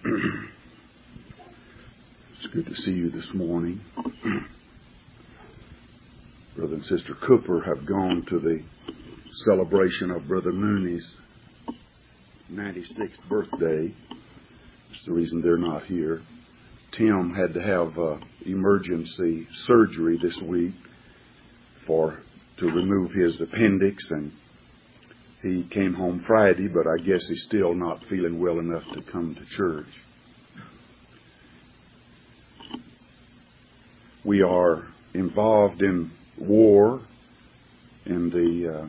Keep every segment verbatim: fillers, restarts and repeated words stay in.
It's good to see you this morning. Brother and Sister Cooper have gone to the celebration of Brother Mooney's ninety-sixth birthday. That's the reason they're not here. Tim had to have uh, emergency surgery this week for to remove his appendix, and he came home Friday, but I guess he's still not feeling well enough to come to church. We are involved in war, in the uh,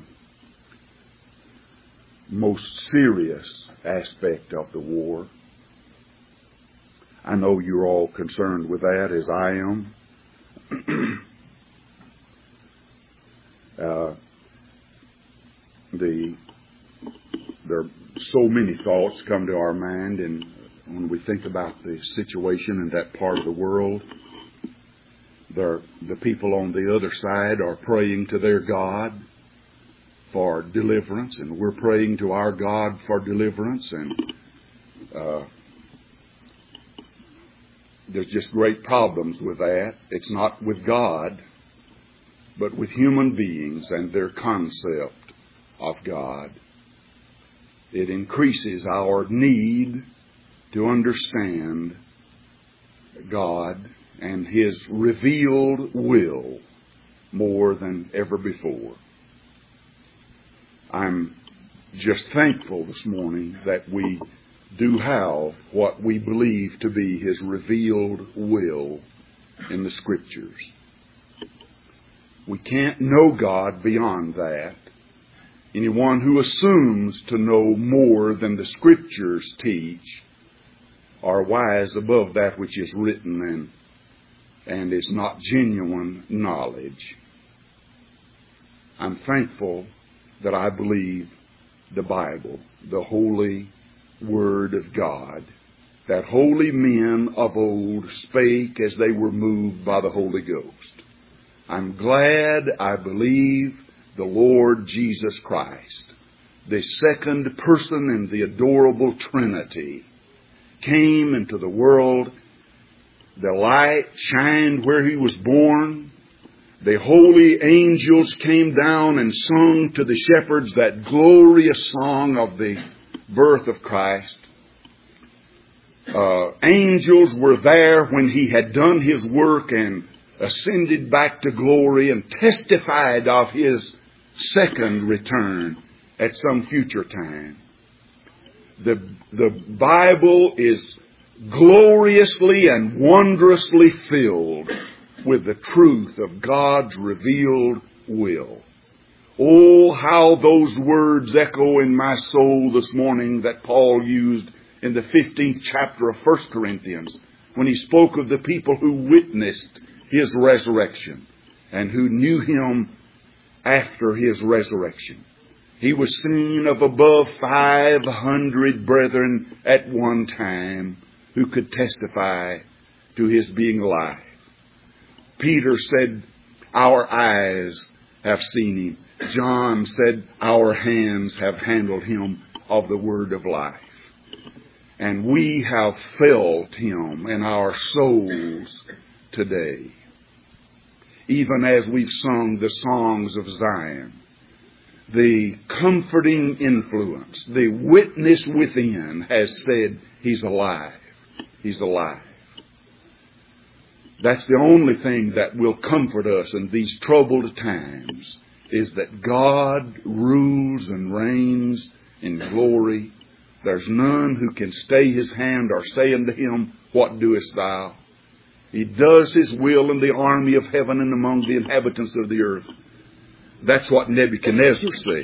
most serious aspect of the war. I know you're all concerned with that, as I am. uh, the there are so many thoughts come to our mind, and when we think about the situation in that part of the world, there, the people on the other side are praying to their God for deliverance, and we're praying to our God for deliverance, and uh, there's just great problems with that. It's not with God, but with human beings and their concept of God. It increases our need to understand God and His revealed will more than ever before. I'm just thankful this morning that we do have what we believe to be His revealed will in the Scriptures. We can't know God beyond that. Anyone who assumes to know more than the Scriptures teach are wise above that which is written, and and is not genuine knowledge. I'm thankful that I believe the Bible, the holy Word of God, that holy men of old spake as they were moved by the Holy Ghost. I'm glad I believe the Lord Jesus Christ, the second person in the adorable Trinity, came into the world. The light shined where He was born. The holy angels came down and sung to the shepherds that glorious song of the birth of Christ. Uh, angels were there when He had done His work and ascended back to glory and testified of His second return at some future time. The, the Bible is gloriously and wondrously filled with the truth of God's revealed will. Oh, how those words echo in my soul this morning that Paul used in the fifteenth chapter of First Corinthians when he spoke of the people who witnessed His resurrection and who knew Him after His resurrection. He was seen of above five hundred brethren at one time who could testify to His being alive. Peter said, our eyes have seen Him. John said, our hands have handled Him of the word of life. And we have felt Him in our souls today. Even as we've sung the songs of Zion, the comforting influence, the witness within has said, He's alive. He's alive. That's the only thing that will comfort us in these troubled times, is that God rules and reigns in glory. There's none who can stay His hand or say unto Him, what doest thou? He does His will in the army of heaven and among the inhabitants of the earth. That's what Nebuchadnezzar said.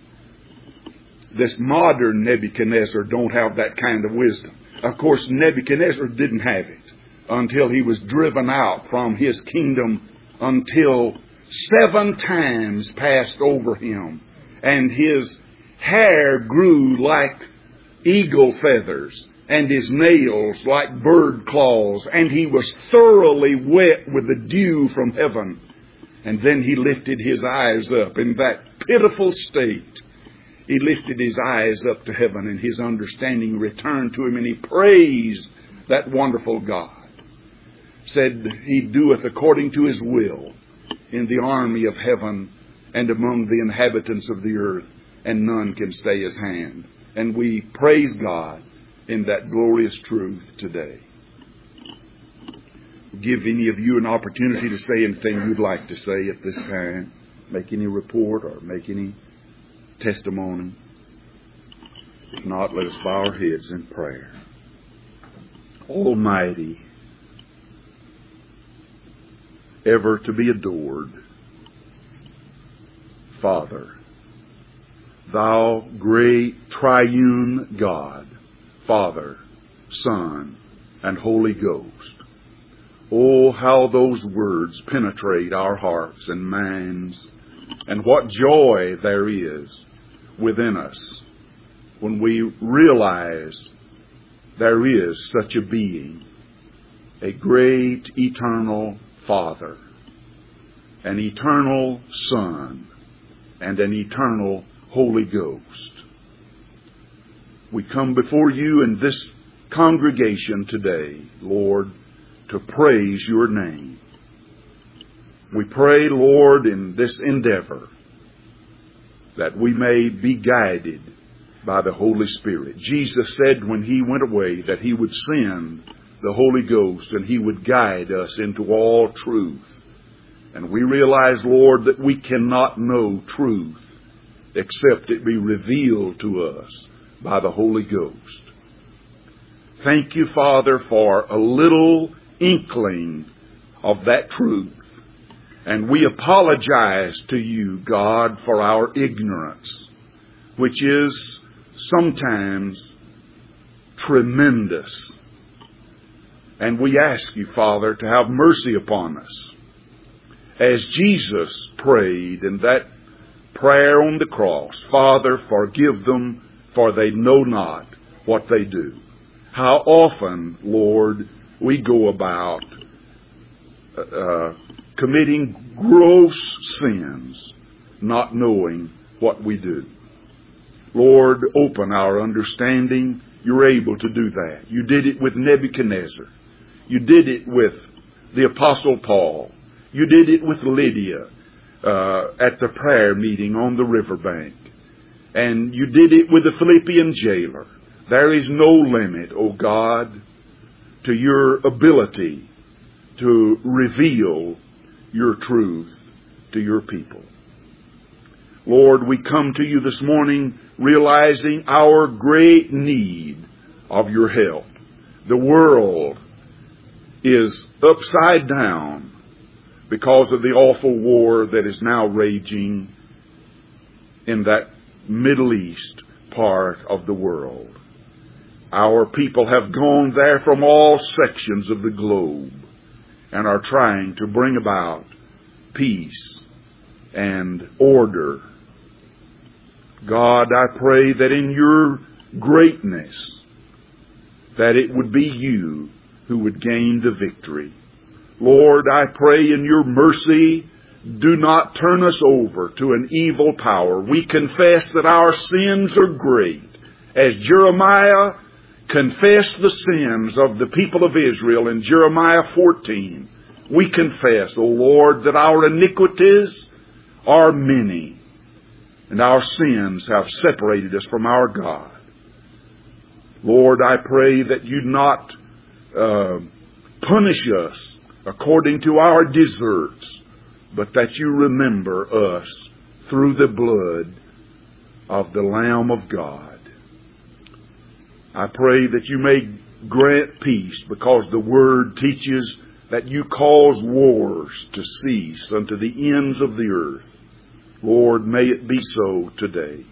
This modern Nebuchadnezzar don't have that kind of wisdom. Of course, Nebuchadnezzar didn't have it until he was driven out from his kingdom, until seven times passed over him, and his hair grew like eagle feathers, and his nails like bird claws, and he was thoroughly wet with the dew from heaven. And then he lifted his eyes up in that pitiful state. he lifted his eyes up to heaven, and his understanding returned to him, and he praised that wonderful God. Said, He doeth according to His will in the army of heaven and among the inhabitants of the earth, and none can stay His hand. And we praise God in that glorious truth today. Give any of you an opportunity to say anything you'd like to say at this time. Make any report or make any testimony. If not, let us bow our heads in prayer. Almighty, ever to be adored Father, Thou great triune God, Father, Son, and Holy Ghost. Oh, how those words penetrate our hearts and minds, and what joy there is within us when we realize there is such a being, a great eternal Father, an eternal Son, and an eternal Holy Ghost. We come before you in this congregation today, Lord, to praise your name. We pray, Lord, in this endeavor that we may be guided by the Holy Spirit. Jesus said when He went away that He would send the Holy Ghost and He would guide us into all truth. And we realize, Lord, that we cannot know truth except it be revealed to us by the Holy Ghost. Thank you, Father, for a little inkling of that truth. And we apologize to you, God, for our ignorance, which is sometimes tremendous. And we ask you, Father, to have mercy upon us. As Jesus prayed in that prayer on the cross, Father, forgive them, for they know not what they do. How often, Lord, we go about uh, committing gross sins, not knowing what we do. Lord, open our understanding. You're able to do that. You did it with Nebuchadnezzar. You did it with the Apostle Paul. You did it with Lydia uh, at the prayer meeting on the riverbank. And you did it with the Philippian jailer. There is no limit, O God, to your ability to reveal your truth to your people. Lord, we come to you this morning realizing our great need of your help. The world is upside down because of the awful war that is now raging in that Middle East part of the world. Our people have gone there from all sections of the globe and are trying to bring about peace and order. God, I pray that in your greatness, that it would be you who would gain the victory. Lord, I pray in your mercy, do not turn us over to an evil power. We confess that our sins are great. As Jeremiah confessed the sins of the people of Israel in Jeremiah fourteen, we confess, O Lord, that our iniquities are many, and our sins have separated us from our God. Lord, I pray that you not uh, punish us according to our deserts, but that you remember us through the blood of the Lamb of God. I pray that you may grant peace, because the Word teaches that you cause wars to cease unto the ends of the earth. Lord, may it be so today.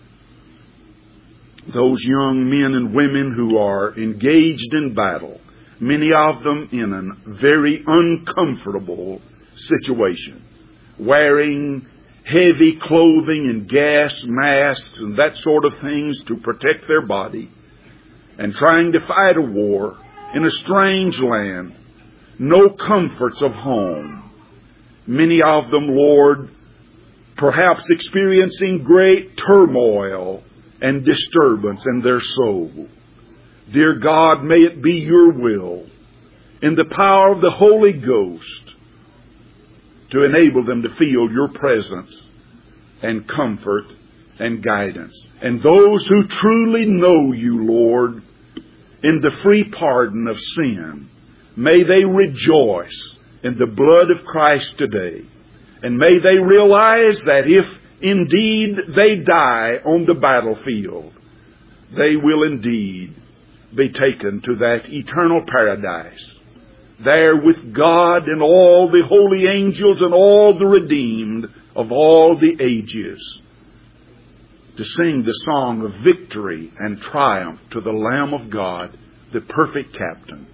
Those young men and women who are engaged in battle, many of them in a very uncomfortable situation, wearing heavy clothing and gas masks and that sort of things to protect their body, and trying to fight a war in a strange land, no comforts of home. Many of them, Lord, perhaps experiencing great turmoil and disturbance in their soul. Dear God, may it be your will, in the power of the Holy Ghost, to enable them to feel your presence and comfort and guidance. And those who truly know you, Lord, in the free pardon of sin, may they rejoice in the blood of Christ today. And may they realize that if indeed they die on the battlefield, they will indeed be taken to that eternal paradise, there with God and all the holy angels and all the redeemed of all the ages, to sing the song of victory and triumph to the Lamb of God, the perfect captain.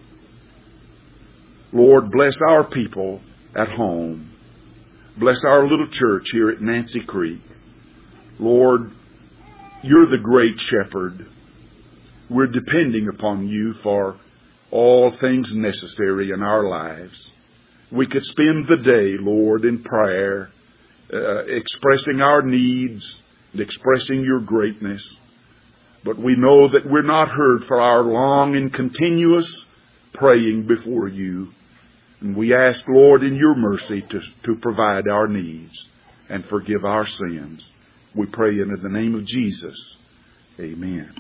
Lord, bless our people at home. Bless our little church here at Nancy Creek. Lord, you're the great shepherd. We're depending upon you for all things necessary in our lives. We could spend the day, Lord, in prayer, uh, expressing our needs and expressing your greatness. But we know that we're not heard for our long and continuous praying before you. And we ask, Lord, in your mercy to, to provide our needs and forgive our sins. We pray in the name of Jesus. Amen.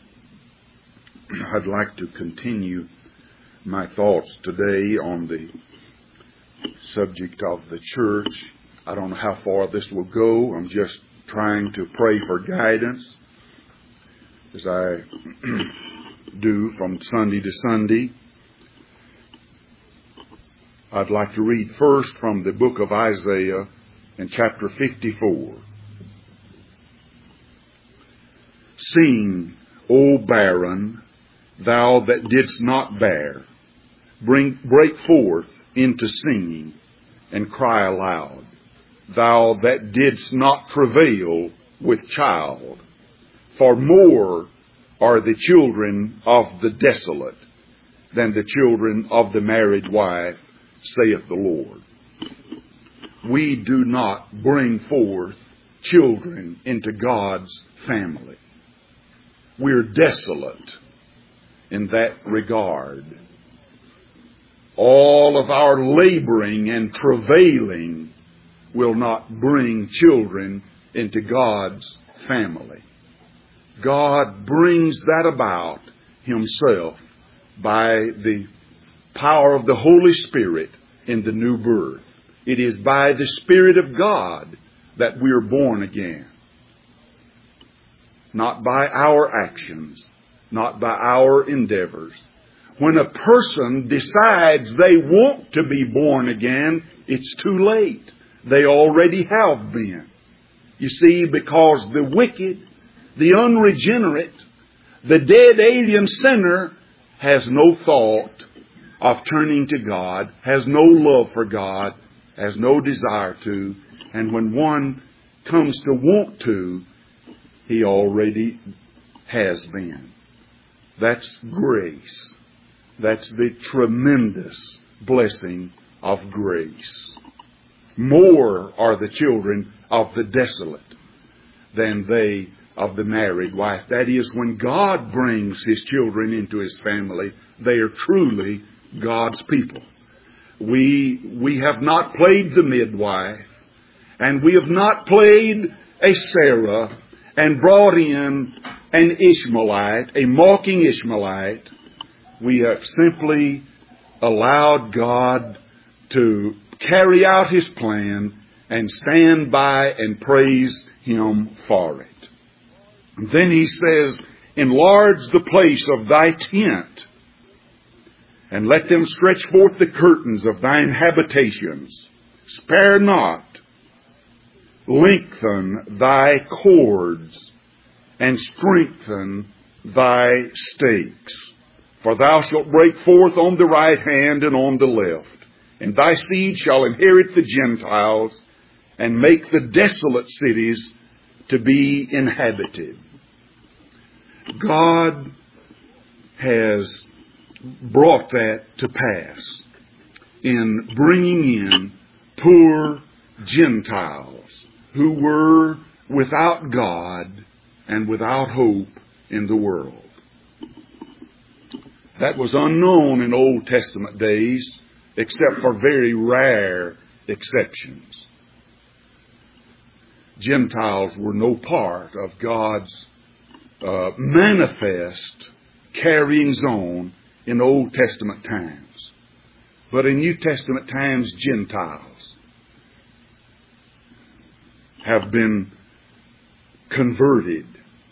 I'd like to continue my thoughts today on the subject of the church. I don't know how far this will go. I'm just trying to pray for guidance as I do from Sunday to Sunday. I'd like to read first from the book of Isaiah in chapter fifty-four. Sing, O barren, thou that didst not bear. Bring, break forth into singing and cry aloud, thou that didst not travail with child. For more are the children of the desolate than the children of the married wife, saith the Lord. We do not bring forth children into God's family. We're desolate in that regard. All of our laboring and travailing will not bring children into God's family. God brings that about himself by the power of the Holy Spirit in the new birth. It is by the Spirit of God that we are born again. Not by our actions, not by our endeavors. When a person decides they want to be born again, it's too late. They already have been. You see, because the wicked, the unregenerate, the dead alien sinner has no thought of turning to God, has no love for God, has no desire to, and when one comes to want to, he already has been. That's grace. That's the tremendous blessing of grace. More are the children of the desolate than they of the married wife. That is, when God brings his children into his family, they are truly God's people. We, we have not played the midwife, and we have not played a Sarah and brought in an Ishmaelite, a mocking Ishmaelite. We have simply allowed God to carry out his plan and stand by and praise him for it. And then he says, enlarge the place of thy tent, and let them stretch forth the curtains of thine habitations. Spare not. Lengthen thy cords, and strengthen thy stakes. For thou shalt break forth on the right hand and on the left, and thy seed shall inherit the Gentiles, and make the desolate cities to be inhabited. God has brought that to pass in bringing in poor Gentiles who were without God and without hope in the world. That was unknown in Old Testament days, except for very rare exceptions. Gentiles were no part of God's uh, manifest carryings on in Old Testament times. But in New Testament times, Gentiles have been converted.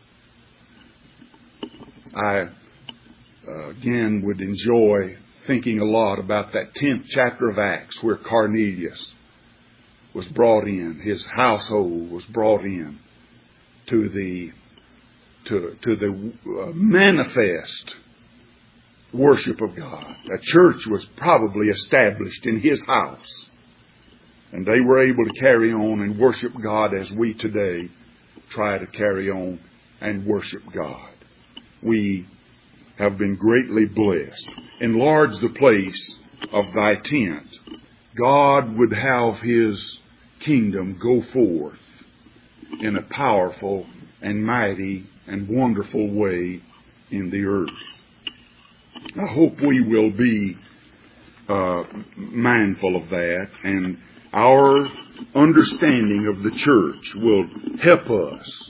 I, uh, again, would enjoy thinking a lot about that tenth chapter of Acts where Cornelius was brought in. His household was brought in to the, to, to the uh, manifest worship of God. A church was probably established in his house. And they were able to carry on and worship God as we today try to carry on and worship God. We have been greatly blessed. Enlarge the place of thy tent. God would have his kingdom go forth in a powerful and mighty and wonderful way in the earth. I hope we will be uh, mindful of that, and our understanding of the church will help us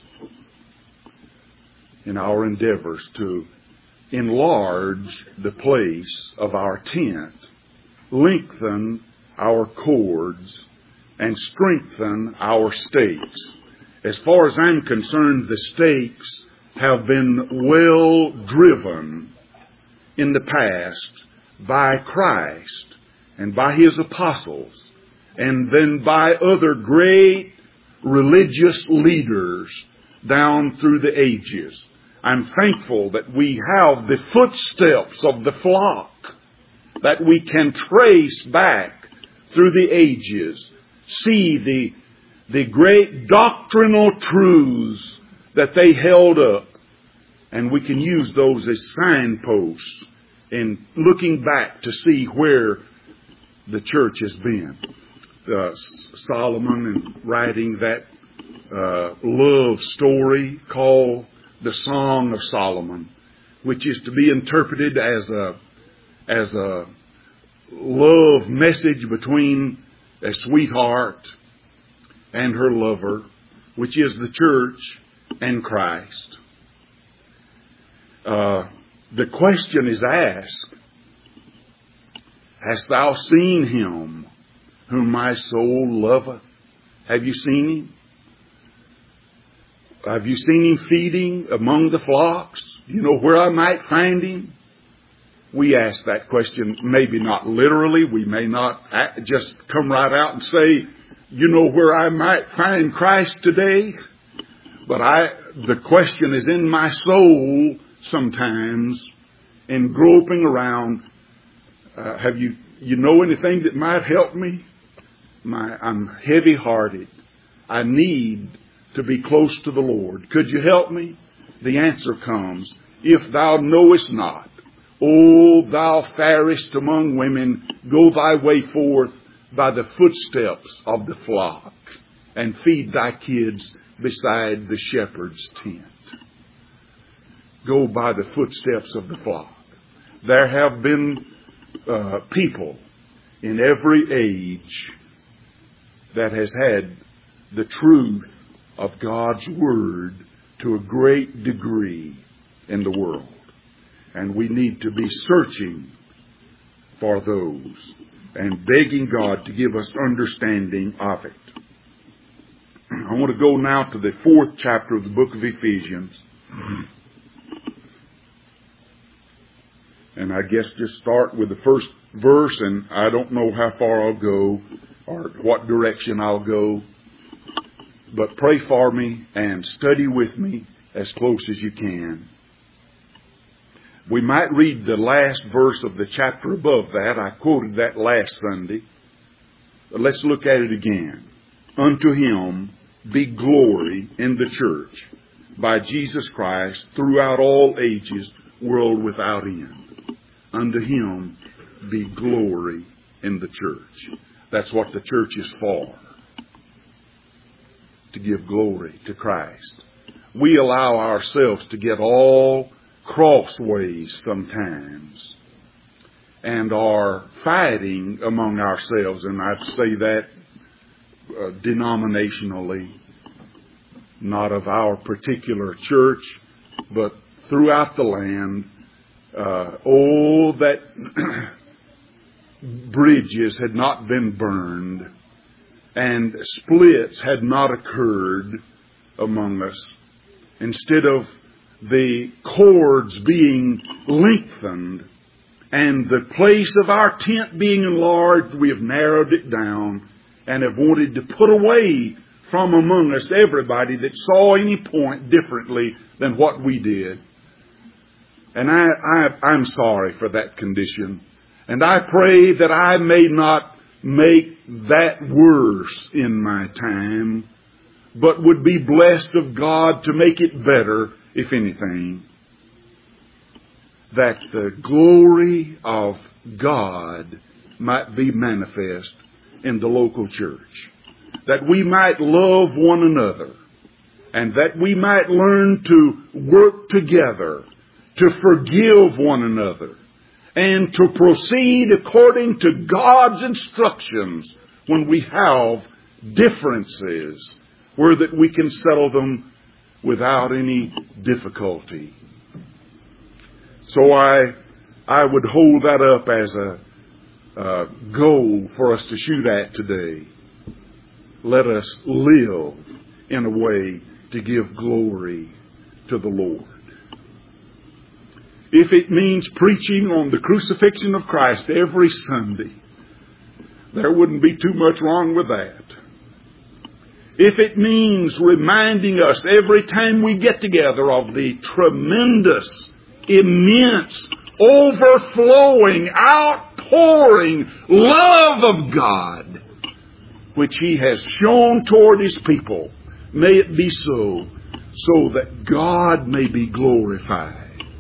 in our endeavors to enlarge the place of our tent, lengthen our cords, and strengthen our stakes. As far as I'm concerned, the stakes have been well driven in the past by Christ and by his apostles, and then by other great religious leaders down through the ages. I'm thankful that we have the footsteps of the flock that we can trace back through the ages, see the, the great doctrinal truths that they held up, and we can use those as signposts in looking back to see where the church has been. Uh, Solomon, in writing that uh, love story called the Song of Solomon, which is to be interpreted as a as a love message between a sweetheart and her lover, which is the church and Christ. Uh, the question is asked, hast thou seen him whom my soul loveth? Have you seen him? Have you seen him feeding among the flocks? You know where I might find him? We ask that question, maybe not literally. We may not just come right out and say, you know where I might find Christ today? But I, the question is in my soul sometimes, in groping around. Uh, have you, you know anything that might help me? My, I'm heavy-hearted. I need to be close to the Lord. Could you help me? The answer comes, if thou knowest not, O thou fairest among women, go thy way forth by the footsteps of the flock, and feed thy kids beside the shepherd's tent. Go by the footsteps of the flock. There have been uh, people in every age that has had the truth of God's Word to a great degree in the world. And we need to be searching for those and begging God to give us understanding of it. I want to go now to the fourth chapter of the book of Ephesians. And I guess just start with the first verse, and I don't know how far I'll go or what direction I'll go. But pray for me and study with me as close as you can. We might read the last verse of the chapter above that. I quoted that last Sunday. But let's look at it again. Unto him be glory in the church by Jesus Christ throughout all ages, world without end. Unto him be glory in the church. That's what the church is for. to give glory to Christ. We allow ourselves to get all crossways sometimes and are fighting among ourselves, and I'd say that uh, denominationally, not of our particular church, but throughout the land. Uh, oh, that bridges had not been burned and splits had not occurred among us. Instead of the cords being lengthened and the place of our tent being enlarged, we have narrowed it down and have wanted to put away from among us everybody that saw any point differently than what we did. And I, I, I'm sorry for that condition. And I pray that I may not make that worse in my time, but would be blessed of God to make it better, if anything. That the glory of God might be manifest in the local church. That we might love one another. And that we might learn to work together, to forgive one another, and to proceed according to God's instructions when we have differences, where that we can settle them without any difficulty. So I I would hold that up as a, a goal for us to shoot at today. Let us live in a way to give glory to the Lord. If it means preaching on the crucifixion of Christ every Sunday, there wouldn't be too much wrong with that. If it means reminding us every time we get together of the tremendous, immense, overflowing, outpouring love of God, which He has shown toward His people, may it be so, so that God may be glorified.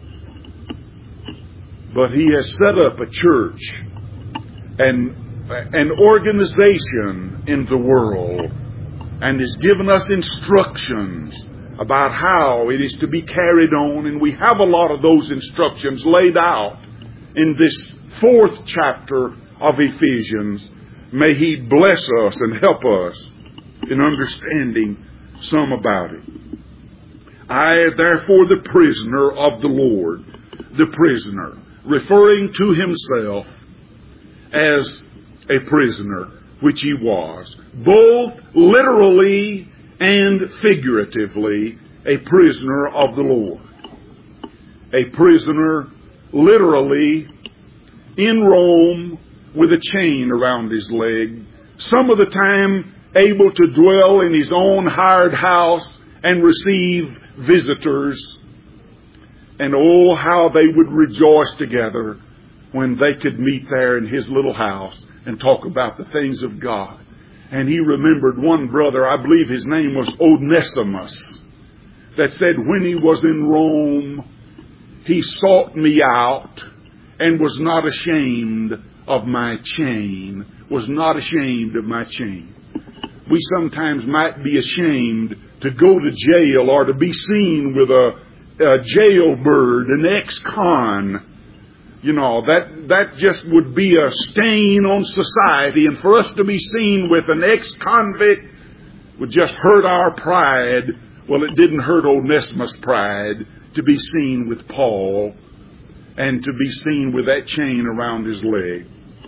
But He has set up a church and an organization in the world and has given us instructions about how it is to be carried on. And we have a lot of those instructions laid out in this fourth chapter of Ephesians. May He bless us and help us in understanding some about it. I, therefore, the prisoner of the Lord, the prisoner, referring to himself as a prisoner, which he was, both literally and figuratively, a prisoner of the Lord. A prisoner literally in Rome with a chain around his leg, some of the time able to dwell in his own hired house and receive visitors. And oh, how they would rejoice together when they could meet there in his little house and talk about the things of God. And he remembered one brother, I believe his name was Onesimus, that said when he was in Rome, he sought me out and was not ashamed of my chain, was not ashamed of my chain. We sometimes might be ashamed to go to jail or to be seen with a A jailbird, an ex-con. You know, that, that just would be a stain on society. And for us to be seen with an ex-convict would just hurt our pride. Well, it didn't hurt Onesimus' pride to be seen with Paul and to be seen with that chain around his leg.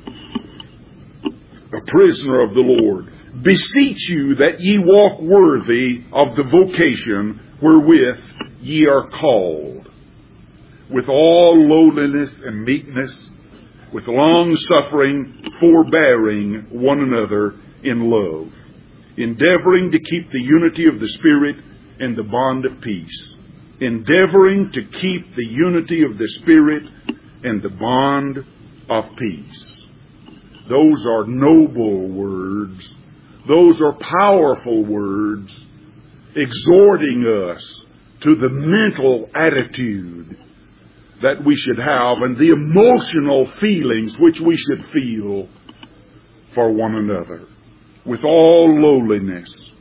A prisoner of the Lord. Beseech you that ye walk worthy of the vocation wherewith ye are called, with all lowliness and meekness, with long suffering, forbearing one another in love, endeavoring to keep the unity of the Spirit in the bond of peace. Endeavoring to keep the unity of the Spirit in the bond of peace. Those are noble words. Those are powerful words, exhorting us to the mental attitude that we should have and the emotional feelings which we should feel for one another, with all lowliness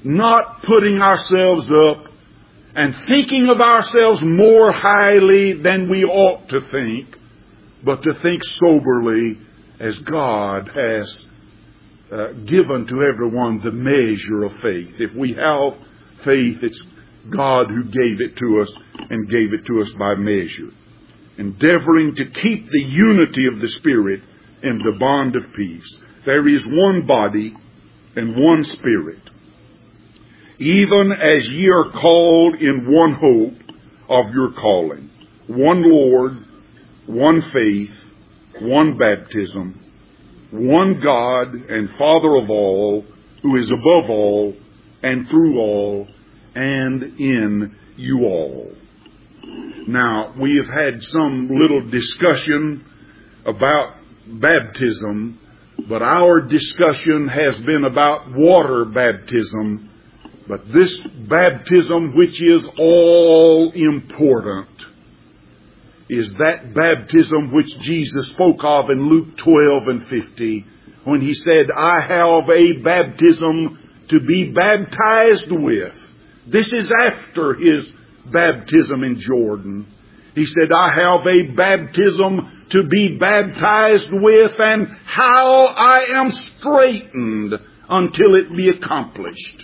not putting ourselves up and thinking of ourselves more highly than we ought to think, but to think soberly as God has uh, given to everyone the measure of faith. If we have faith, it's God who gave it to us and gave it to us by measure. Endeavoring to keep the unity of the Spirit in the bond of peace. There is one body and one Spirit, even as ye are called in one hope of your calling, one Lord, one faith, one baptism, one God and Father of all, who is above all and through all and in you all. Now, we have had some little discussion about baptism, but our discussion has been about water baptism. But this baptism, which is all important, is that baptism which Jesus spoke of in Luke twelve and fifty, when he said, I have a baptism to be baptized with. This is after his baptism in Jordan. He said, I have a baptism to be baptized with, and how I am straitened until it be accomplished.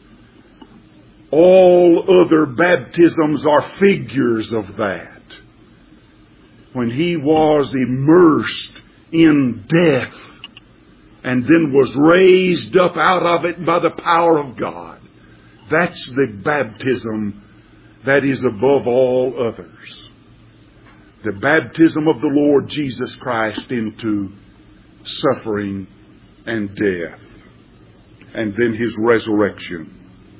All other baptisms are figures of that. When he was immersed in death and then was raised up out of it by the power of God, that's the baptism that is above all others. The baptism of the Lord Jesus Christ into suffering and death, and then his resurrection.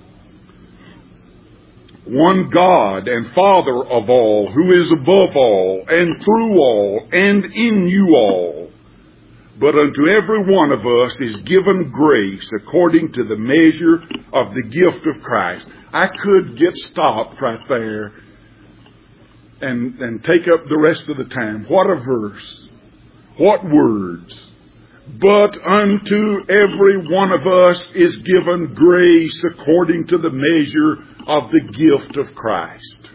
One God and Father of all, who is above all and through all and in you all. But unto every one of us is given grace according to the measure of the gift of Christ. I could get stopped right there and, and take up the rest of the time. What a verse. What words. But unto every one of us is given grace according to the measure of the gift of Christ.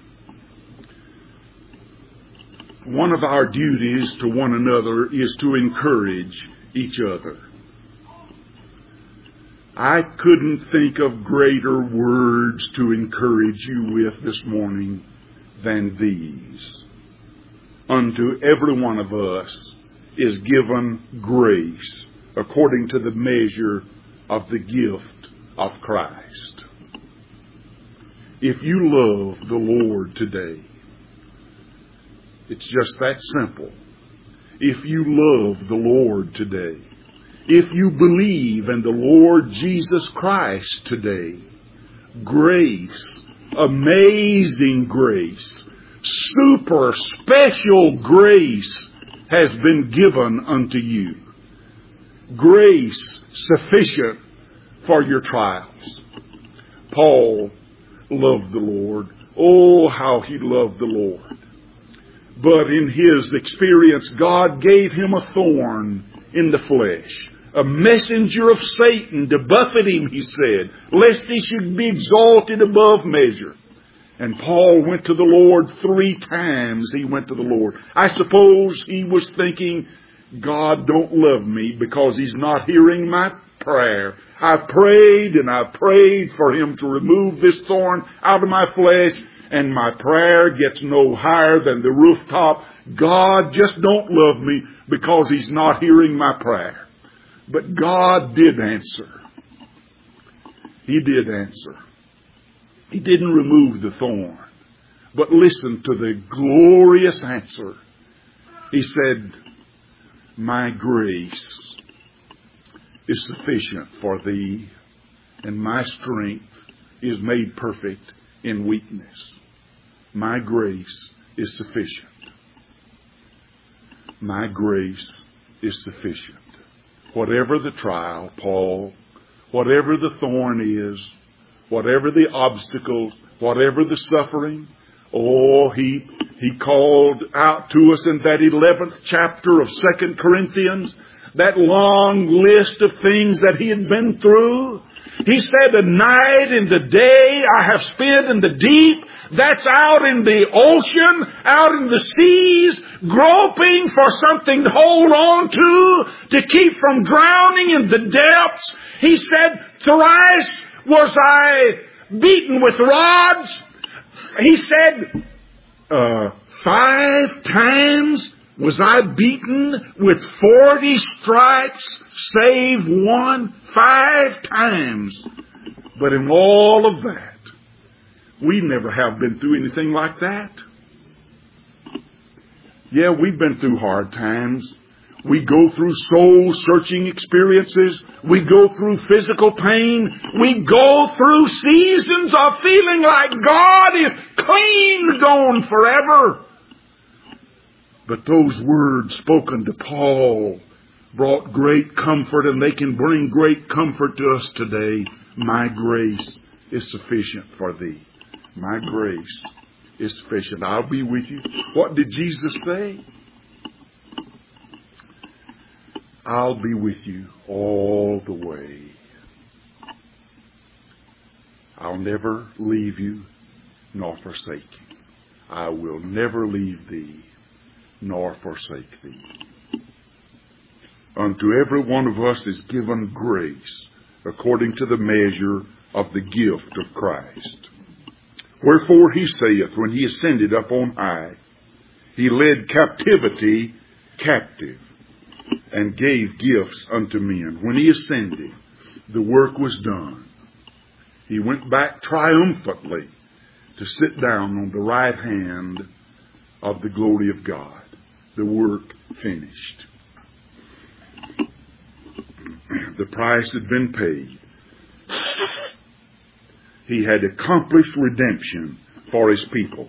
One of our duties to one another is to encourage each other. I couldn't think of greater words to encourage you with this morning than these. Unto every one of us is given grace according to the measure of the gift of Christ. If you love the Lord today, it's just that simple. If you love the Lord today, if you believe in the Lord Jesus Christ today, grace, amazing grace, super special grace has been given unto you. Grace sufficient for your trials. Paul loved the Lord. Oh, how he loved the Lord. But in his experience, God gave him a thorn in the flesh. A messenger of Satan to buffet him, he said, lest he should be exalted above measure. And Paul went to the Lord three times. He went to the Lord. I suppose he was thinking, God don't love me because he's not hearing my prayer. I prayed and I prayed for him to remove this thorn out of my flesh, and my prayer gets no higher than the rooftop. God just don't love me because he's not hearing my prayer. But God did answer. He did answer. He didn't remove the thorn. But listen to the glorious answer. He said, my grace is sufficient for thee, and my strength is made perfect in weakness. My grace is sufficient. My grace is sufficient. Whatever the trial, Paul, whatever the thorn is, whatever the obstacles, whatever the suffering, oh, he, he called out to us in that eleventh chapter of Second Corinthians, that long list of things that he had been through. He said, the night and the day I have spent in the deep. That's out in the ocean, out in the seas, groping for something to hold on to, to keep from drowning in the depths. He said, thrice was I beaten with rods. He said, uh, five times was I beaten with forty stripes, save one. Five times. But in all of that, we never have been through anything like that. Yeah, we've been through hard times. We go through soul-searching experiences. We go through physical pain. We go through seasons of feeling like God is clean gone forever. But those words spoken to Paul brought great comfort, and they can bring great comfort to us today. My grace is sufficient for thee. My grace is sufficient. I'll be with you. What did Jesus say? I'll be with you all the way. I'll never leave you nor forsake you. I will never leave thee nor forsake thee. Unto every one of us is given grace according to the measure of the gift of Christ. Wherefore he saith, when he ascended up on high, he led captivity captive and gave gifts unto men. When he ascended, the work was done. He went back triumphantly to sit down on the right hand of the glory of God. The work finished. The price had been paid. He had accomplished redemption for his people.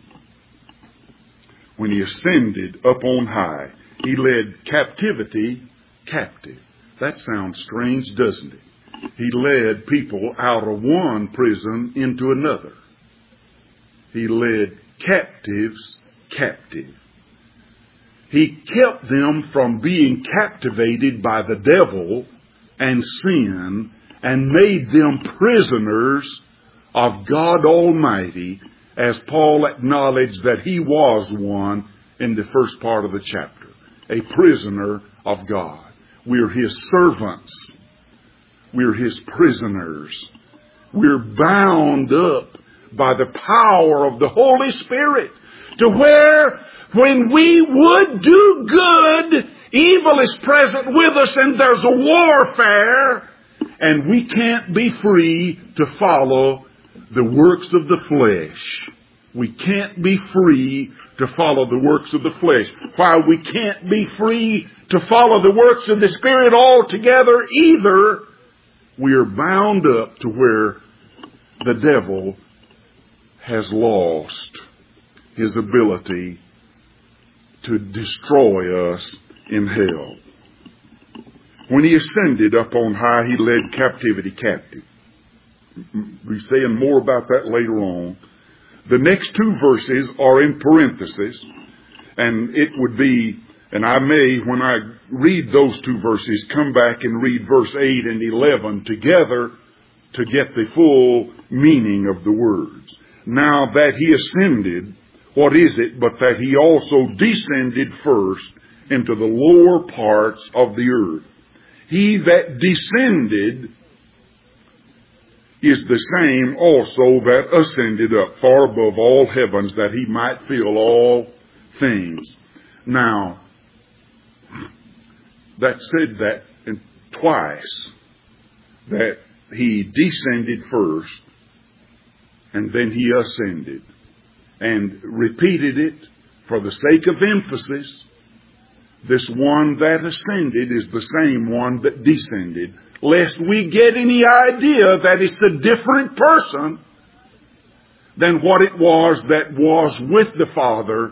When he ascended up on high, he led captivity captive. That sounds strange, doesn't it? He led people out of one prison into another. He led captives captive. He kept them from being captivated by the devil and sin, and made them prisoners of God Almighty, as Paul acknowledged that he was one in the first part of the chapter. A prisoner of God. We're his servants. We're his prisoners. We're bound up by the power of the Holy Spirit, to where when we would do good, evil is present with us and there's a warfare, and we can't be free to follow the works of the flesh. We can't be free to follow the works of the flesh. While we can't be free to follow the works of the Spirit altogether either, we are bound up to where the devil has lost his ability to destroy us in hell. When he ascended up on high, he led captivity captive. We'll be saying more about that later on. The next two verses are in parentheses, and it would be, and I may, when I read those two verses, come back and read verse eight and eleven together to get the full meaning of the words. Now that he ascended, what is it but that he also descended first into the lower parts of the earth? He that descended is the same also that ascended up far above all heavens, that he might fill all things. Now, that said that in twice, that he descended first, and then he ascended, and repeated it for the sake of emphasis. This one that ascended is the same one that descended, lest we get any idea that it's a different person than what it was that was with the Father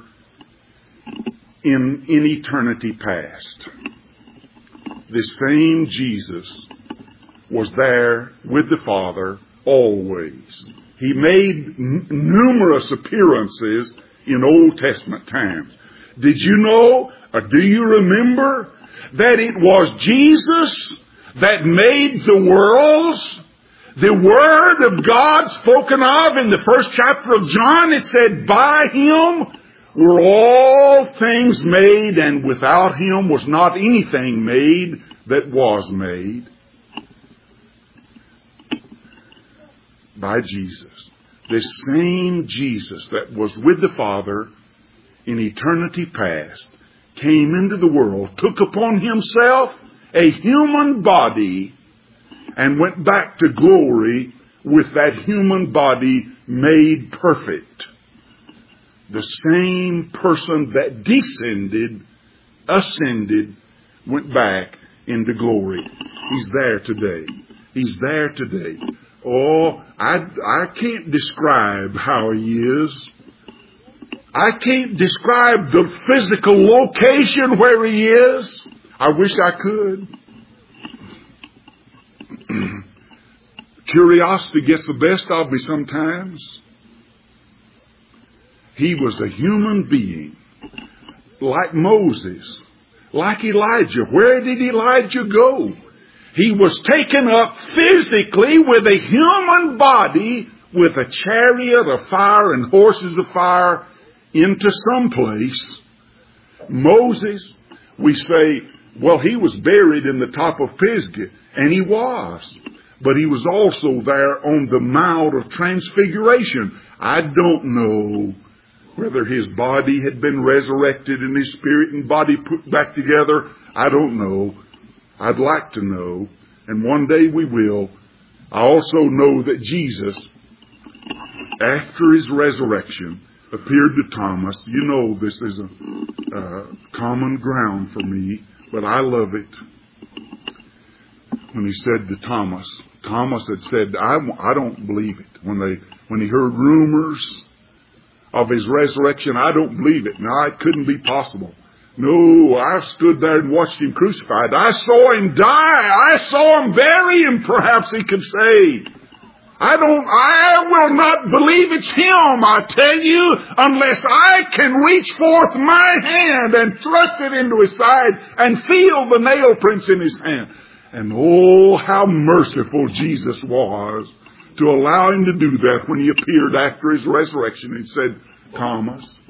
in, in eternity past. The same Jesus was there with the Father always. He made n- numerous appearances in Old Testament times. Did you know, or do you remember, that it was Jesus that made the worlds, The Word of God spoken of in the first chapter of John, it said, by Him were all things made, and without Him was not anything made that was made. By Jesus. This same Jesus that was with the Father in eternity past came into the world, took upon Himself a human body, and went back to glory with that human body made perfect. The same person that descended, ascended, went back into glory. He's there today. He's there today. Oh, I, I can't describe how He is. I can't describe the physical location where He is. I wish I could. Curiosity gets the best of me sometimes. He was a human being, like Moses, like Elijah. Where did Elijah go? He was taken up physically with a human body, with a chariot of fire and horses of fire, into some place. Moses, we say, well, he was buried in the top of Pisgah, and he was. But he was also there on the Mount of Transfiguration. I don't know whether his body had been resurrected and his spirit and body put back together. I don't know. I'd like to know. And one day we will. I also know that Jesus, after His resurrection, appeared to Thomas. You know this is a uh, common ground for me, but I love it. When He said to Thomas, Thomas had said, I, I don't believe it. When they when he heard rumors of His resurrection, I don't believe it. Now, it couldn't be possible. No, I stood there and watched Him crucified. I saw Him die. I saw Him bury Him, perhaps he could say. I don't, I will not believe it's Him, I tell you, unless I can reach forth my hand and thrust it into His side and feel the nail prints in His hand. And oh, how merciful Jesus was to allow Him to do that when He appeared after His resurrection. He said, Thomas,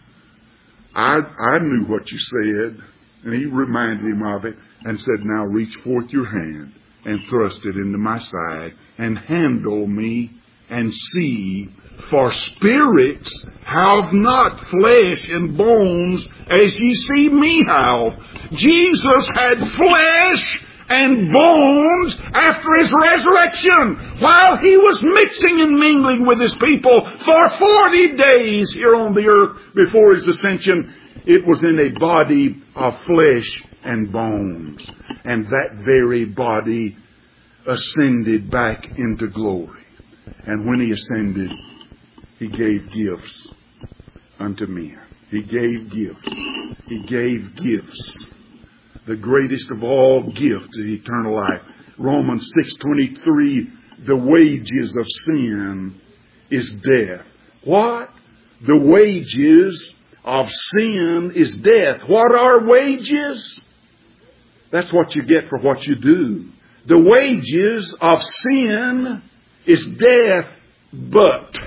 I, I knew what you said. And He reminded him of it and said, now reach forth your hand and thrust it into my side and handle me and see. For spirits have not flesh and bones as ye see me have. Jesus had flesh and bones after His resurrection, while He was mixing and mingling with His people for forty days here on the earth before His ascension. It was in a body of flesh and bones. And that very body ascended back into glory. And when He ascended, He gave gifts unto men. He gave gifts. He gave gifts. The greatest of all gifts is eternal life. Romans six twenty-three, the wages of sin is death. What? The wages of sin is death. What are wages? That's what you get for what you do. The wages of sin is death, but,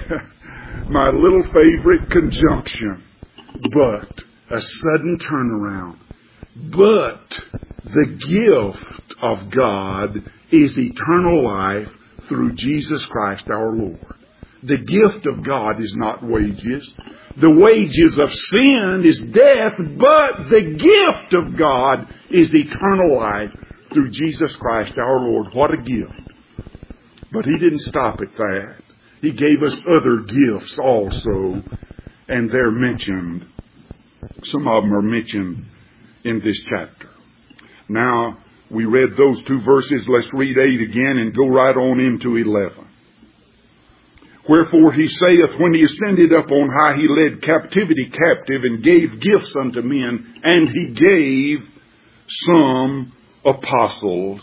my little favorite conjunction, but, a sudden turnaround. But the gift of God is eternal life through Jesus Christ our Lord. The gift of God is not wages. The wages of sin is death, but the gift of God is eternal life through Jesus Christ our Lord. What a gift. But He didn't stop at that. He gave us other gifts also, and they're mentioned. Some of them are mentioned in this chapter. Now, we read those two verses. Let's read eight again and go right on into eleven. Wherefore He saith, when He ascended up on high, He led captivity captive and gave gifts unto men, and He gave some apostles,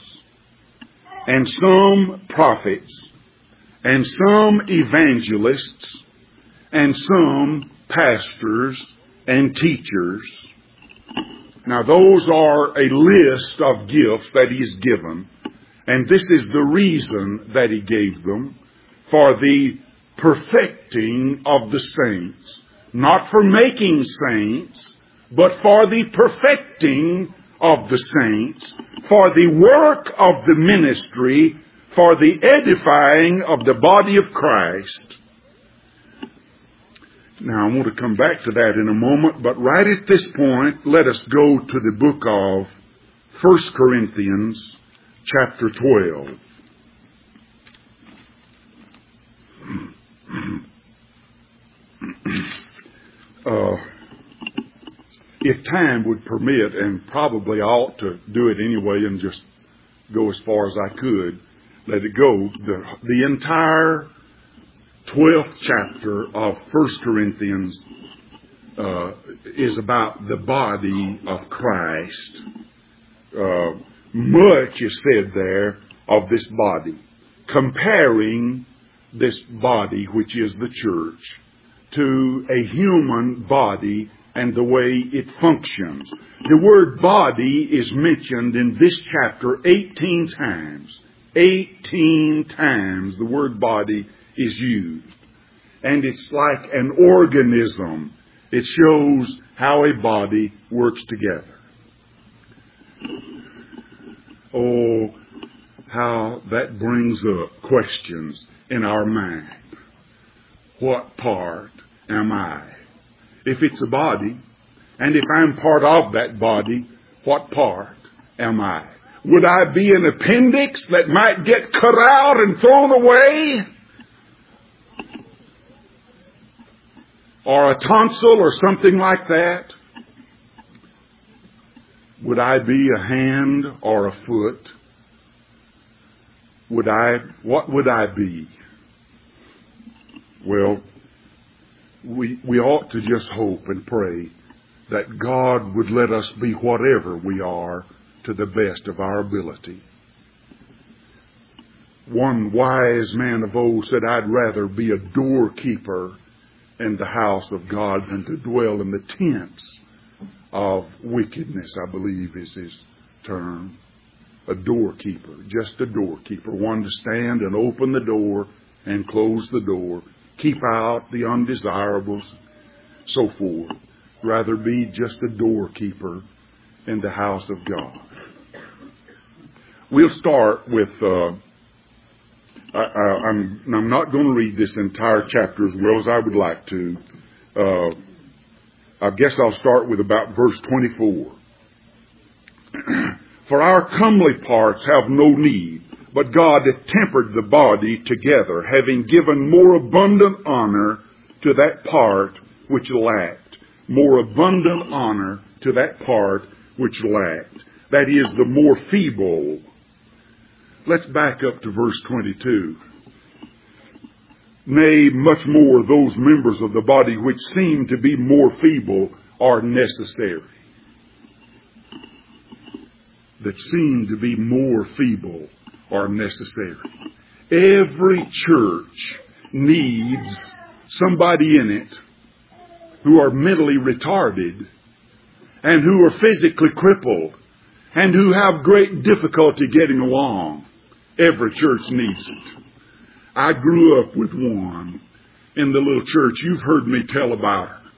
and some prophets, and some evangelists, and some pastors and teachers. Now those are a list of gifts that He's given. And this is the reason that he gave them, for the perfecting of the saints. Not for making saints, but for the perfecting of the saints, for the work of the ministry, for the edifying of the body of Christ. Now, I want to come back to that in a moment, but right at this point, let us go to the book of First Corinthians, chapter twelve. Uh, if time would permit, and probably I ought to do it anyway and just go as far as I could, let it go. The, the entire twelfth chapter of First Corinthians uh, is about the body of Christ. Uh, much is said there of this body, comparing this body, which is the church, to a human body and the way it functions. The word body is mentioned in this chapter eighteen times. eighteen times the word body is used. And it's like an organism. It shows how a body works together. Oh, how that brings up questions in our mind. What part am I? If it's a body, and if I'm part of that body, what part am I? Would I be an appendix that might get cut out and thrown away? Or a tonsil or something like that? Would I be a hand or a foot? Would I, what would I be? Well, we, we ought to just hope and pray that God would let us be whatever we are to the best of our ability. One wise man of old said, I'd rather be a doorkeeper in the house of God than to dwell in the tents of wickedness, I believe is his term. A doorkeeper, just a doorkeeper, one to stand and open the door and close the door, keep out the undesirables, so forth. Rather be just a doorkeeper in the house of God. We'll start with, uh, I, I, I'm, I'm not going to read this entire chapter as well as I would like to. Uh, I guess I'll start with about verse twenty-four. For our comely parts have no need, but God hath tempered the body together, having given more abundant honor to that part which lacked. More abundant honor to that part which lacked. That is, the more feeble. Let's back up to verse twenty-two. Nay, much more those members of the body which seem to be more feeble are necessary. That seem to be more feeble are necessary. Every church needs somebody in it who are mentally retarded and who are physically crippled and who have great difficulty getting along. Every church needs it. I grew up with one in the little church. You've heard me tell about her.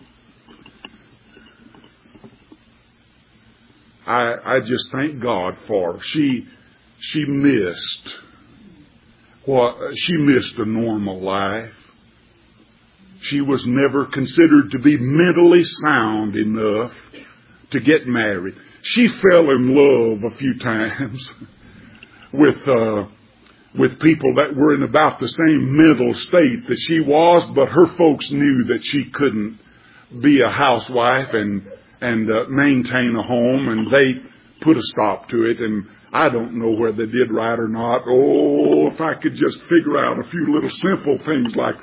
I, I just thank God for her. She, she missed what, she missed a normal life. She was never considered to be mentally sound enough to get married. She fell in love a few times with, uh, with people that were in about the same mental state that she was, but her folks knew that she couldn't be a housewife and and uh, maintain a home, and they put a stop to it. And I don't know whether they did right or not. Oh, if I could just figure out a few little simple things like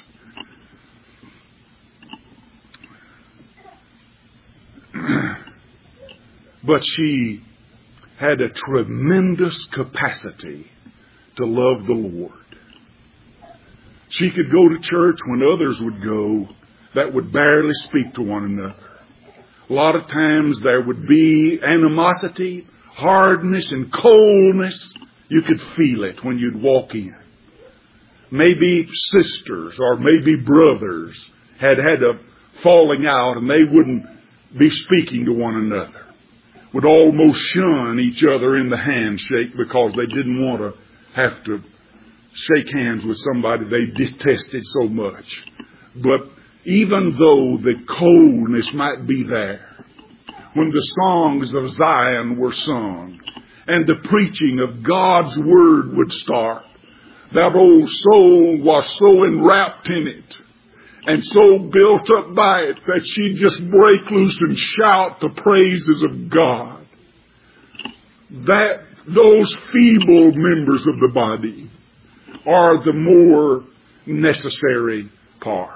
that. But she had a tremendous capacity to love the Lord. She could go to church when others would go that would barely speak to one another. A lot of times there would be animosity, hardness, and coldness You could feel it when you'd walk in. Maybe sisters or maybe brothers had had a falling out and they wouldn't be speaking to one another. Would almost shun each other in the handshake because they didn't want to have to shake hands with somebody they detested so much. But even though the coldness might be there, when the songs of Zion were sung and the preaching of God's Word would start, that old soul was so enwrapped in it and so built up by it that she'd just break loose and shout the praises of God. That those feeble members of the body are the more necessary part.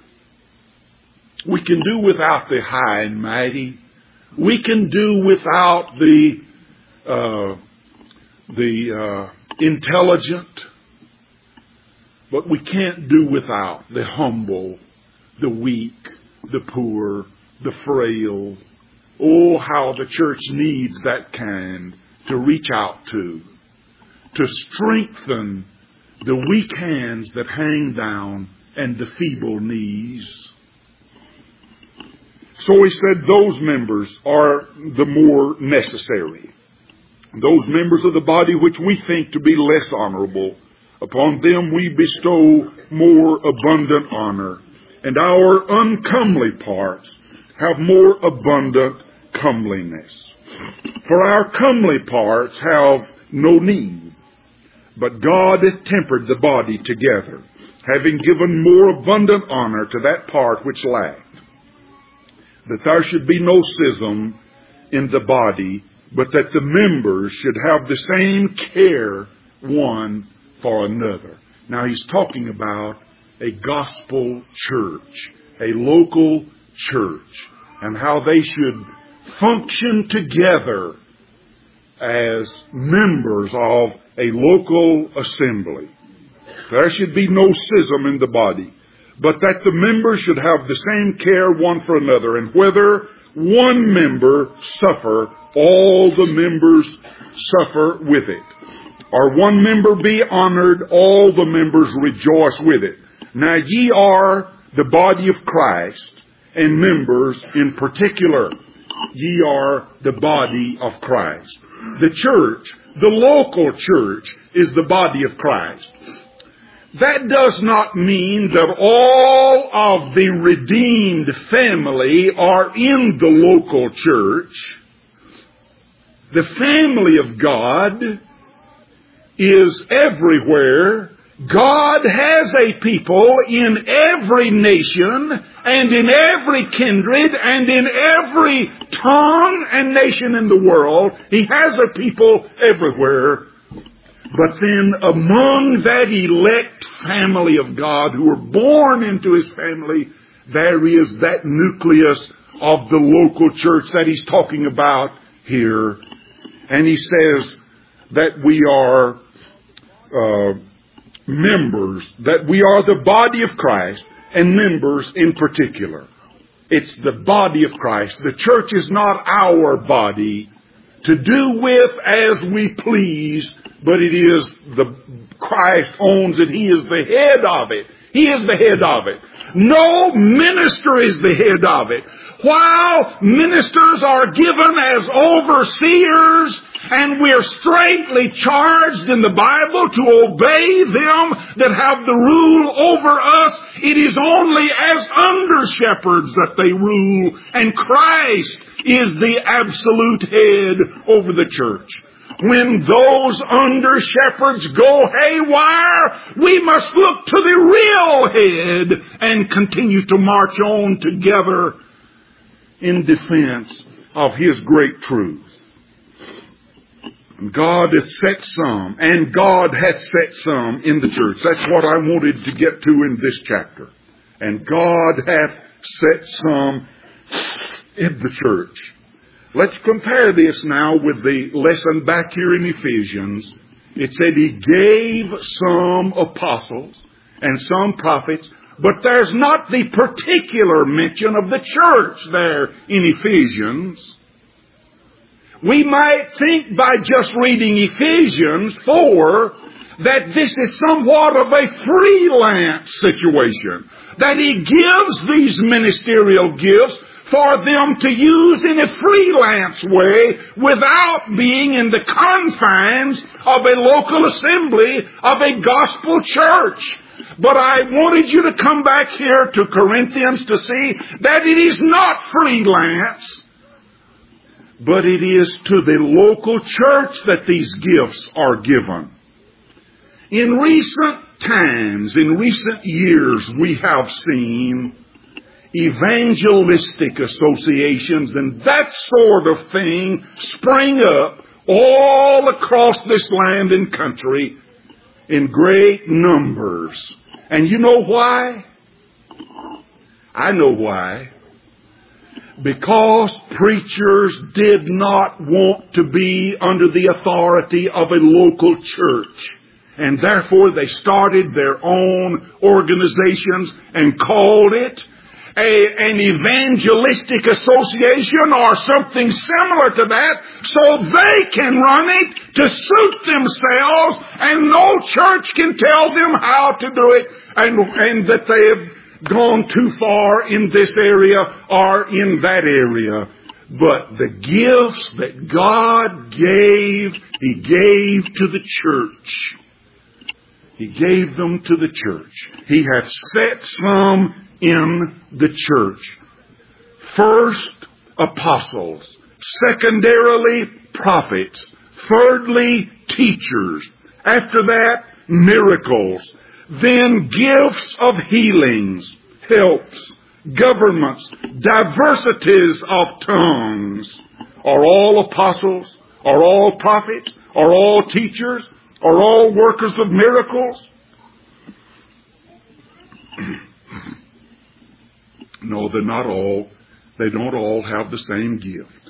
We can do without the high and mighty. We can do without the uh, the uh, intelligent. But we can't do without the humble, the weak, the poor, the frail. Oh, how the church needs that kind to reach out to, to strengthen the weak hands that hang down and the feeble knees. So he said those members are the more necessary. Those members of the body which we think to be less honorable, upon them we bestow more abundant honor, and our uncomely parts have more abundant comeliness. For our comely parts have no need, but God hath tempered the body together, having given more abundant honor to that part which lacked, that there should be no schism in the body, but that the members should have the same care one for another. Now he's talking about a gospel church, a local church, and how they should function together as members of a local assembly. There should be no schism in the body, but that the members should have the same care one for another, and whether one member suffer, all the members suffer with it. Or one member be honored, all the members rejoice with it. Now ye are the body of Christ, and members in particular. Ye are the body of Christ. The church, the local church, is the body of Christ. That does not mean that all of the redeemed family are in the local church. The family of God is everywhere. God has a people in every nation and in every kindred and in every tongue and nation in the world. He has a people everywhere. But then among that elect family of God who are born into His family, there is that nucleus of the local church that He's talking about here. And He says that we are uh, members, that we are the body of Christ, and members in particular. It's the body of Christ. The church is not our body to do with as we please, but it is the Christ owns it. He is the head of it. He is the head of it. No minister is the head of it. While ministers are given as overseers, and we're straightly charged in the Bible to obey them that have the rule over us, it is only as under shepherds that they rule, and Christ is the absolute head over the church. When those under shepherds go haywire, we must look to the real head and continue to march on together in defense of His great truth. God hath set some, and God hath set some in the church. That's what I wanted to get to in this chapter. And God hath set some in the church. Let's compare this now with the lesson back here in Ephesians. It said He gave some apostles and some prophets, but there's not the particular mention of the church there in Ephesians. We might think by just reading Ephesians four that this is somewhat of a freelance situation. That He gives these ministerial gifts for them to use in a freelance way without being in the confines of a local assembly of a gospel church. But I wanted you to come back here to Corinthians to see that it is not freelance, but it is to the local church that these gifts are given. In recent times, in recent years, we have seen evangelistic associations and that sort of thing spring up all across this land and country in great numbers. And you know why? I know why. Because preachers did not want to be under the authority of a local church. And therefore they started their own organizations and called it A, an evangelistic association or something similar to that, so they can run it to suit themselves and no church can tell them how to do it, and, and that they have gone too far in this area or in that area. But the gifts that God gave, He gave to the church. He gave them to the church. He hath set some in the church. First, apostles. Secondarily, prophets. Thirdly, teachers. After that, miracles. Then gifts of healings, helps, governments, diversities of tongues. Are all apostles? Are all prophets? Are all teachers? Are all workers of miracles? No, they're not all. They don't all have the same gift.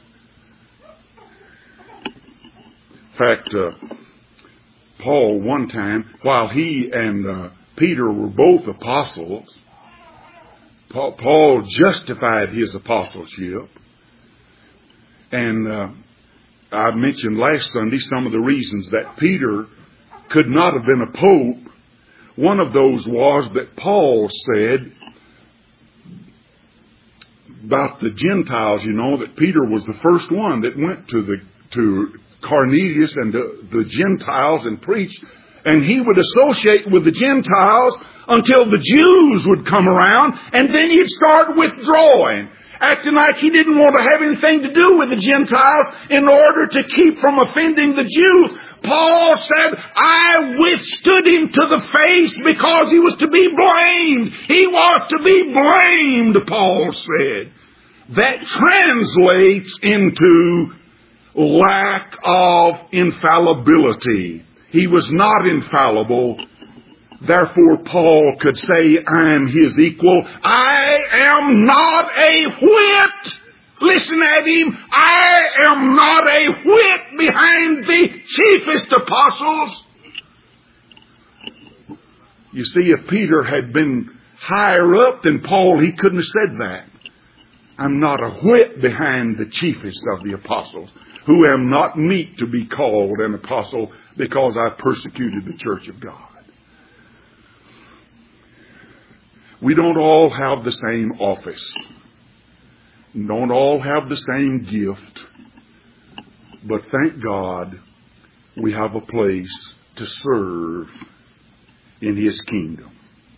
In fact, uh, Paul one time, while he and uh, Peter were both apostles, Paul, Paul justified his apostleship. And uh, I mentioned last Sunday some of the reasons that Peter could not have been a pope. One of those was that Paul said about the Gentiles, you know, that Peter was the first one that went to the to Cornelius and the, the Gentiles and preached. And he would associate with the Gentiles until the Jews would come around, and then he'd start withdrawing, acting like he didn't want to have anything to do with the Gentiles in order to keep from offending the Jews. Paul said, I withstood him to the face because he was to be blamed. He was to be blamed, Paul said. That translates into lack of infallibility. He was not infallible. Therefore, Paul could say, I am his equal. I am not a whit. Listen at him. I am not a whit behind the chiefest apostles. You see, if Peter had been higher up than Paul, he couldn't have said that. I'm not a whit behind the chiefest of the apostles, who am not meet to be called an apostle because I persecuted the church of God. We don't all have the same office. Don't all have the same gift. But thank God we have a place to serve in His kingdom.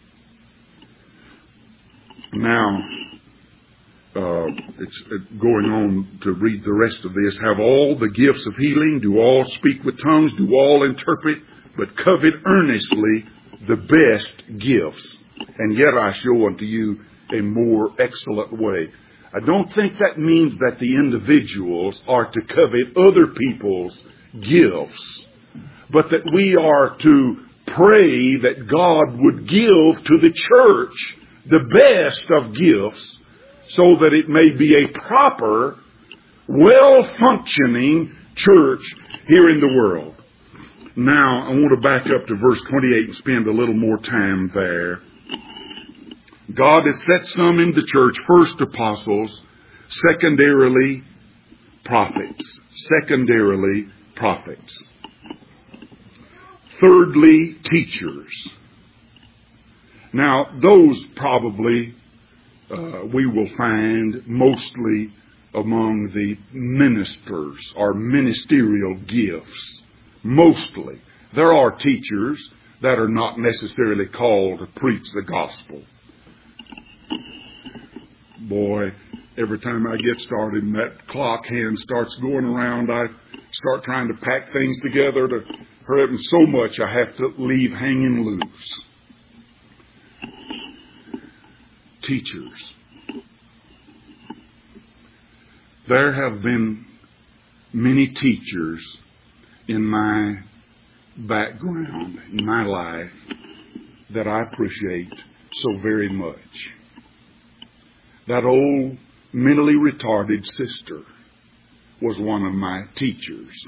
Now, uh, it's going on to read the rest of this. Have all the gifts of healing, do all speak with tongues, do all interpret, but covet earnestly the best gifts. And yet I show unto you a more excellent way. I don't think that means that the individuals are to covet other people's gifts, but that we are to pray that God would give to the church the best of gifts so that it may be a proper, well-functioning church here in the world. Now, I want to back up to verse twenty-eight and spend a little more time there. God has set some in the church, first apostles, secondarily prophets. Secondarily, prophets. Thirdly, teachers. Now, those probably uh, we will find mostly among the ministers or ministerial gifts. Mostly. There are teachers that are not necessarily called to preach the gospel. Boy, every time I get started and that clock hand starts going around, I start trying to pack things together to hurry up, and so much I have to leave hanging loose. Teachers. There have been many teachers in my background, in my life, that I appreciate so very much. That old mentally retarded sister was one of my teachers.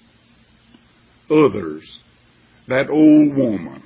Others, that old woman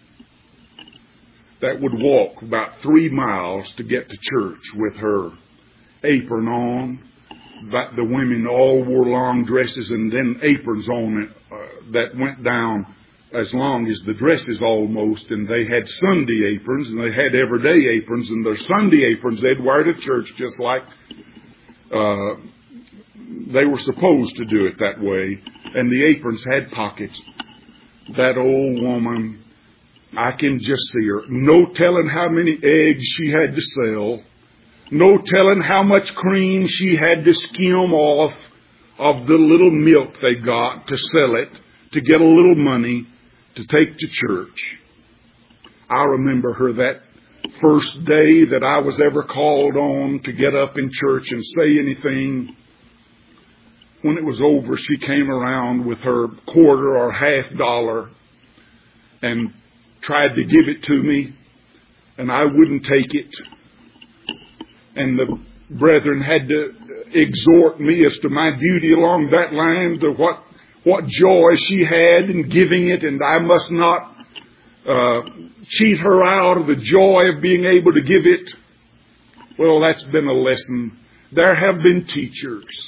that would walk about three miles to get to church with her apron on. But the women all wore long dresses and then aprons on uh, that went down as long as the dresses almost, and they had Sunday aprons and they had everyday aprons, and their Sunday aprons they'd wear to church just like uh, they were supposed to do it that way, and the aprons had pockets. That old woman, I can just see her. No telling how many eggs she had to sell. No telling how much cream she had to skim off of the little milk they got to sell it, to get a little money to take to church. I remember her that first day that I was ever called on to get up in church and say anything. When it was over, she came around with her quarter or half dollar and tried to give it to me, and I wouldn't take it. And the brethren had to exhort me as to my duty along that line, to what what joy she had in giving it, and I must not uh, cheat her out of the joy of being able to give it. Well, that's been a lesson. There have been teachers.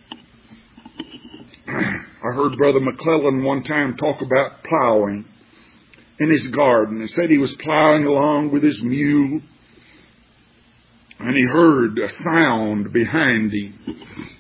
I heard Brother McClellan one time talk about plowing in his garden. He said he was plowing along with his mule, and he heard a sound behind him.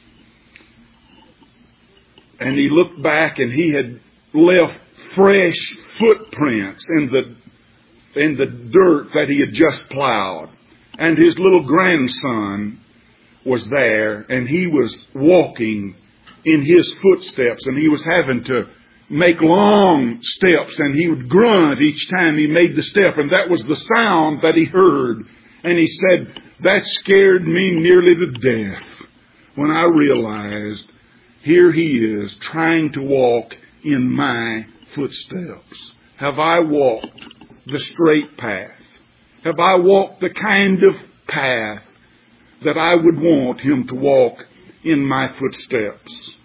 And he looked back, and he had left fresh footprints in the in the dirt that he had just plowed. And his little grandson was there, and he was walking in his footsteps, and he was having to make long steps, and he would grunt each time he made the step, and that was the sound that he heard. And he said, that scared me nearly to death when I realized here he is trying to walk in my footsteps. Have I walked the straight path? Have I walked the kind of path that I would want him to walk in my footsteps?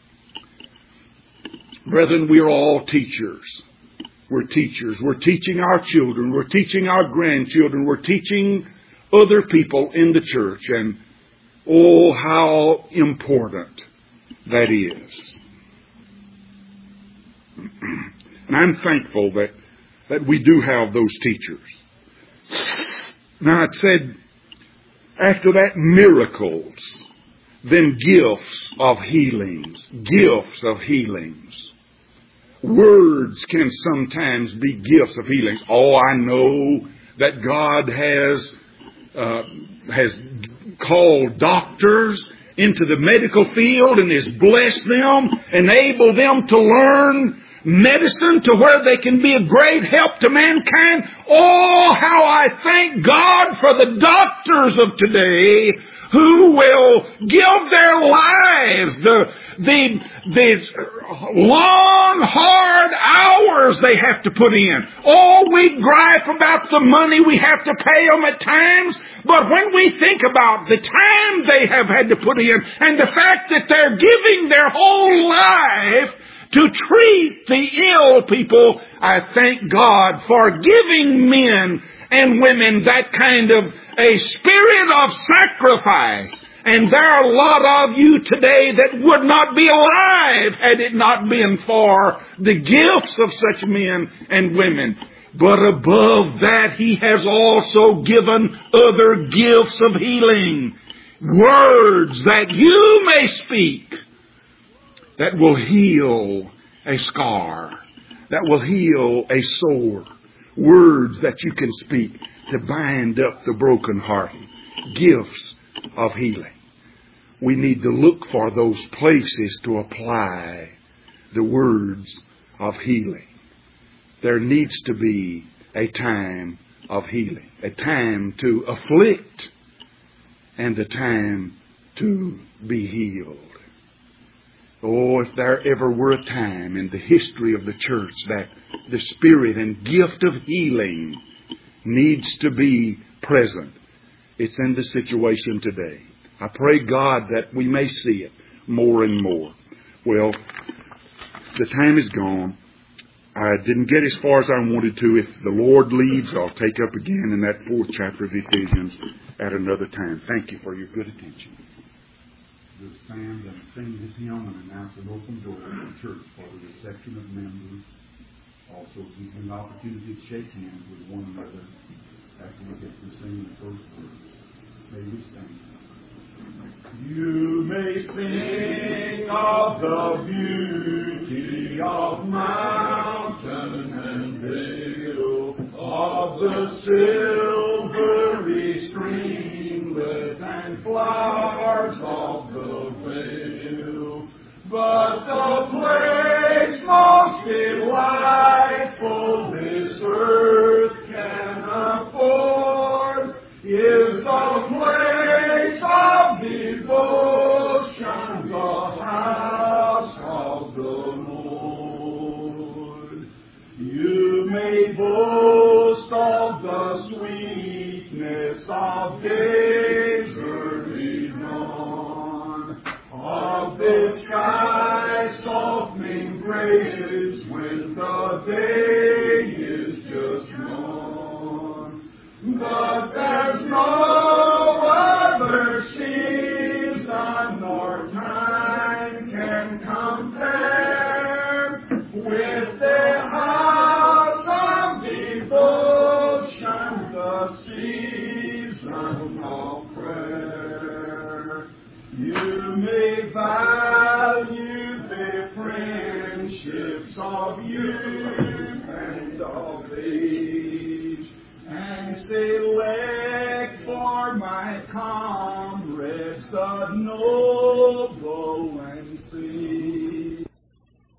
Brethren, we are all teachers. We're teachers. We're teaching our children. We're teaching our grandchildren. We're teaching other people in the church. And oh, how important that is. And I'm thankful that, that we do have those teachers. Now it said, after that, miracles, then gifts of healings. Gifts of healings. Words can sometimes be gifts of healings. Oh, I know that God has uh, has called doctors into the medical field and has blessed them, enabled them to learn medicine to where they can be a great help to mankind. Oh, how I thank God for the doctors of today who will give their lives, the, the, the long, hard hours they have to put in. Oh, we gripe about the money we have to pay them at times, but when we think about the time they have had to put in and the fact that they're giving their whole life to treat the ill people, I thank God for giving men and women that kind of a spirit of sacrifice And there are a lot of you today that would not be alive had it not been for the gifts of such men and women. But above that, He has also given other gifts of healing. Words that you may speak that will heal a scar, that will heal a sore. Words that you can speak to bind up the brokenhearted. Gifts of healing. We need to look for those places to apply the words of healing. There needs to be a time of healing, a time to afflict, and a time to be healed. Oh, if there ever were a time in the history of the church that the spirit and gift of healing needs to be present, it's in the situation today. I pray God that we may see it more and more. Well, the time is gone. I didn't get as far as I wanted to. If the Lord leads, I'll take up again in that fourth chapter of Ephesians at another time. Thank you for your good attention. We'll stand and sing this hymn and announce an open door in the church for the reception of members. Also giving an opportunity to shake hands with one another after we get to sing the first verse. May we stand. You may sing of the beauty of mountain and vale, of the silvery streamlet and flowers of the vale, but the place most delightful this earth can afford is the place of devotion, the house of the Lord. You may boast of the sweetness of days early dawn, of the sky's softening graces when the day